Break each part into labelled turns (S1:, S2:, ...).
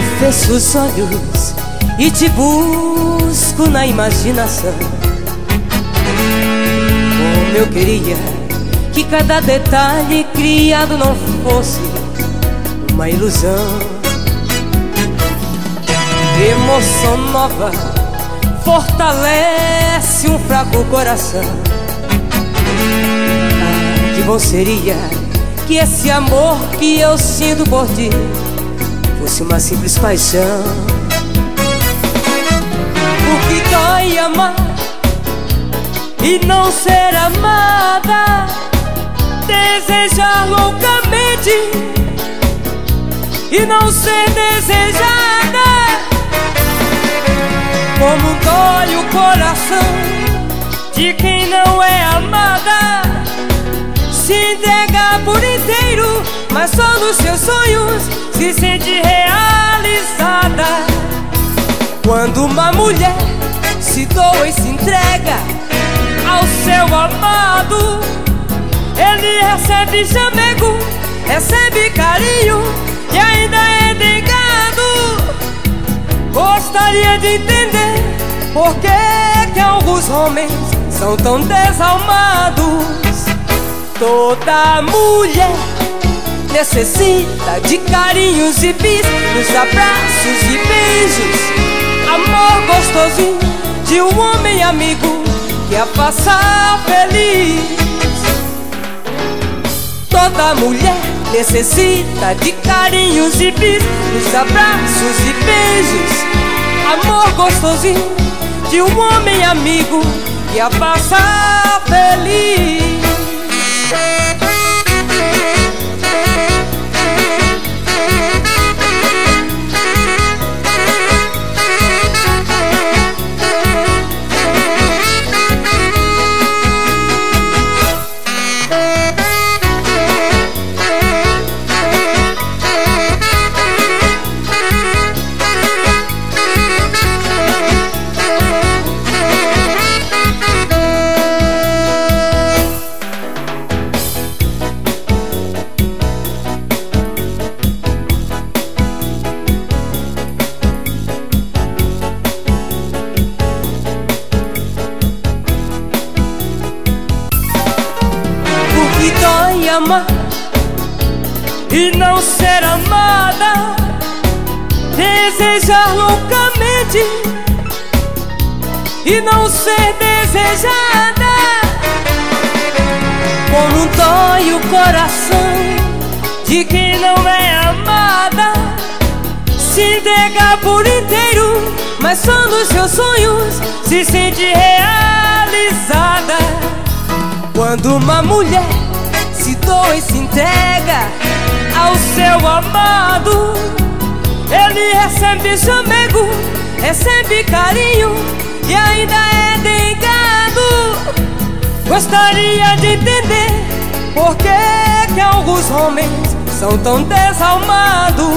S1: fecho os olhos e te busco na imaginação. Como eu queria que cada detalhe criado não fosse uma ilusão. Emoção nova fortalece um fraco coração. Ah, que bom seria que esse amor que eu sinto por ti fosse uma simples paixão. Porque dói amar e não ser amada, desejar loucamente e não ser desejada. Como dói o coração de quem não é amada, se entrega por inteiro, mas só nos seus sonhos se sente realizada. Quando uma mulher se doa e se entrega ao seu amado, ele recebe chamego, recebe carinho e ainda é negado. Gostaria de entender por que alguns homens são tão desalmados. Toda mulher necessita de carinhos e bis, dos abraços e beijos, amor gostosinho de um homem amigo que a faça feliz. Toda mulher necessita de carinhos e bis, dos abraços e beijos, amor gostosinho de um homem amigo que a faça feliz. Dói amar e não ser amada, desejar loucamente e não ser desejada. Como dói o coração de quem não é amada, se entrega por inteiro, mas só nos seus sonhos se sente realizada. Quando uma mulher se doa e se entrega ao seu amado, ele recebe chamego, recebe carinho e ainda é negado. Gostaria de entender por que alguns homens são tão desalmados.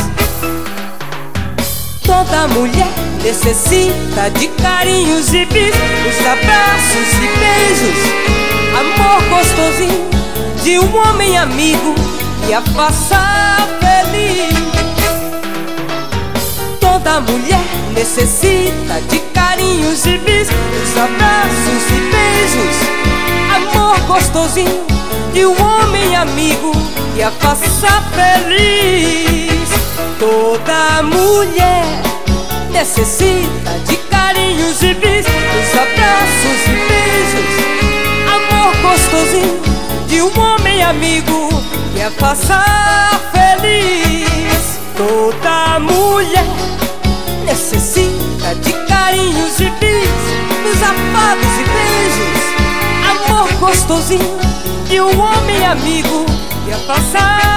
S1: Toda mulher necessita de carinhos e bis, os abraços e beijos, amor gostosinho de um homem amigo que a faça feliz. Toda mulher necessita de carinhos e bis, os abraços e beijos, amor gostosinho de um homem amigo que a faça feliz. Toda mulher necessita de carinhos e bis, os abraços e beijos, amor gostosinho de um homem amigo que a faça feliz. Toda mulher necessita de carinhos e bis, dos afagos e beijos, amor gostosinho de um homem amigo que a faça